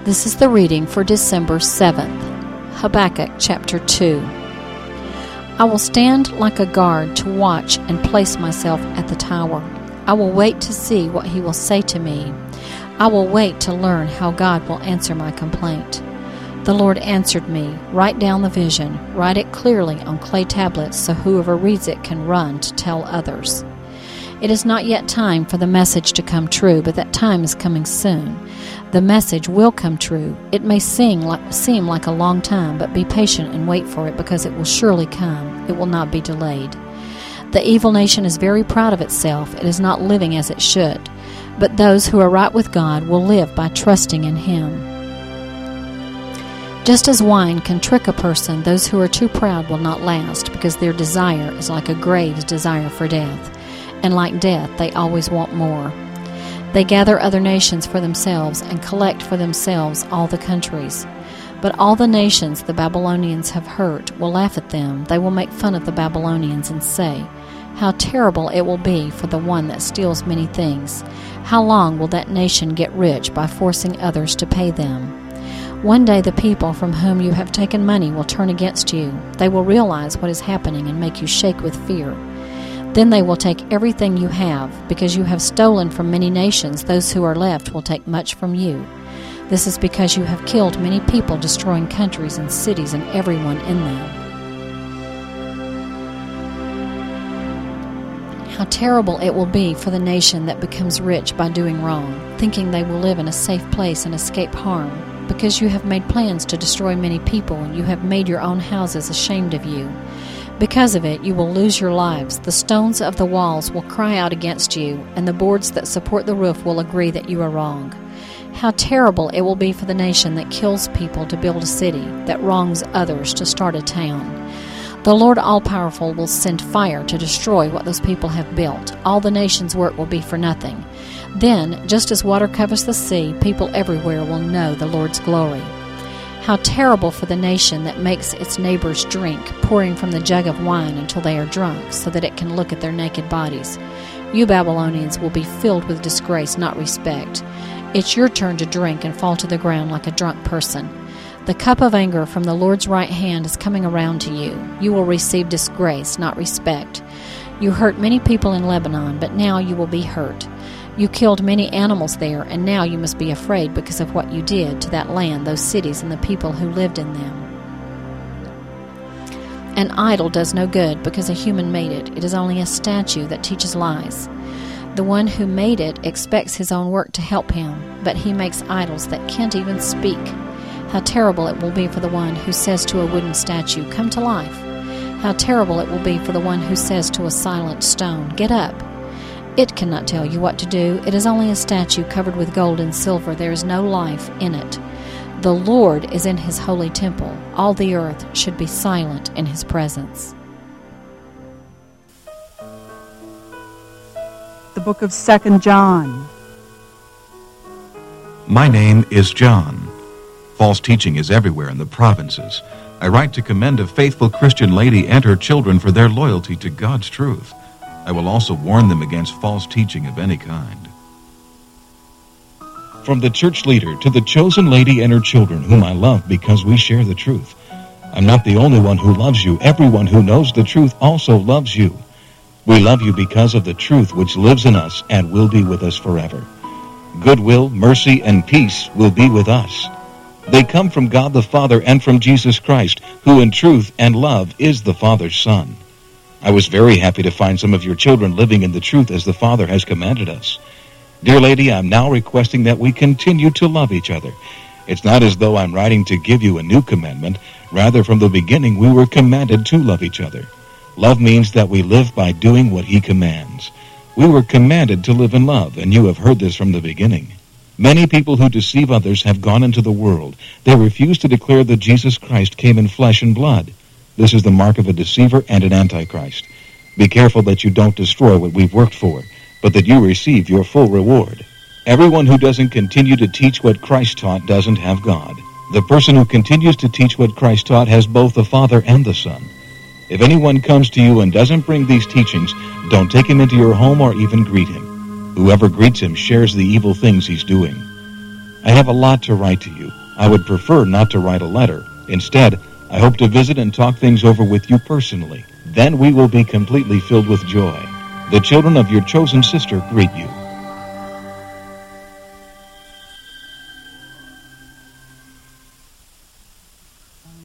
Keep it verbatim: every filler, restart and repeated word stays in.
This is the reading for December seventh, Habakkuk chapter two. I will stand like a guard to watch and place myself at the tower. I will wait to see what he will say to me. I will wait to learn how God will answer my complaint. The Lord answered me, "Write down the vision, write it clearly on clay tablets so whoever reads it can run to tell others." It is not yet time for the message to come true, but that time is coming soon. The message will come true. It may seem like, seem like a long time, but be patient and wait for it, because it will surely come. It will not be delayed. The evil nation is very proud of itself. It is not living as it should. But those who are right with God will live by trusting in Him. Just as wine can trick a person, those who are too proud will not last, because their desire is like a grave's desire for death. And like death, they always want more. They gather other nations for themselves and collect for themselves all the countries. But all the nations the Babylonians have hurt will laugh at them. They will make fun of the Babylonians and say, "How terrible it will be for the one that steals many things. How long will that nation get rich by forcing others to pay them?" One day the people from whom you have taken money will turn against you. They will realize what is happening and make you shake with fear. Then they will take everything you have. Because you have stolen from many nations, those who are left will take much from you. This is because you have killed many people, destroying countries and cities and everyone in them. How terrible it will be for the nation that becomes rich by doing wrong, thinking they will live in a safe place and escape harm. Because you have made plans to destroy many people, and you have made your own houses ashamed of you. Because of it, you will lose your lives. The stones of the walls will cry out against you, and the boards that support the roof will agree that you are wrong. How terrible it will be for the nation that kills people to build a city, that wrongs others to start a town. The Lord All-Powerful will send fire to destroy what those people have built. All the nation's work will be for nothing. Then, just as water covers the sea, people everywhere will know the Lord's glory. How terrible for the nation that makes its neighbors drink, pouring from the jug of wine until they are drunk, so that it can look at their naked bodies. You Babylonians will be filled with disgrace, not respect. It's your turn to drink and fall to the ground like a drunk person. The cup of anger from the Lord's right hand is coming around to you. You will receive disgrace, not respect. You hurt many people in Lebanon, but now you will be hurt. You killed many animals there, and now you must be afraid because of what you did to that land, those cities, and the people who lived in them. An idol does no good because a human made it. It is only a statue that teaches lies. The one who made it expects his own work to help him, but he makes idols that can't even speak. How terrible it will be for the one who says to a wooden statue, "Come to life." How terrible it will be for the one who says to a silent stone, "Get up." It cannot tell you what to do. It is only a statue covered with gold and silver. There is no life in it. The Lord is in His holy temple. All the earth should be silent in His presence. The book of Second John. My name is John. False teaching is everywhere in the provinces. I write to commend a faithful Christian lady and her children for their loyalty to God's truth. I will also warn them against false teaching of any kind. From the church leader to the chosen lady and her children, whom I love because we share the truth. I'm not the only one who loves you. Everyone who knows the truth also loves you. We love you because of the truth which lives in us and will be with us forever. Goodwill, mercy, and peace will be with us. They come from God the Father and from Jesus Christ, who in truth and love is the Father's Son. I was very happy to find some of your children living in the truth as the Father has commanded us. Dear lady, I'm now requesting that we continue to love each other. It's not as though I'm writing to give you a new commandment. Rather, from the beginning, we were commanded to love each other. Love means that we live by doing what He commands. We were commanded to live in love, and you have heard this from the beginning. Many people who deceive others have gone into the world. They refuse to declare that Jesus Christ came in flesh and blood. This is the mark of a deceiver and an antichrist. Be careful that you don't destroy what we've worked for, but that you receive your full reward. Everyone who doesn't continue to teach what Christ taught doesn't have God. The person who continues to teach what Christ taught has both the Father and the Son. If anyone comes to you and doesn't bring these teachings, don't take him into your home or even greet him. Whoever greets him shares the evil things he's doing. I have a lot to write to you. I would prefer not to write a letter. Instead, I hope to visit and talk things over with you personally. Then we will be completely filled with joy. The children of your chosen sister greet you.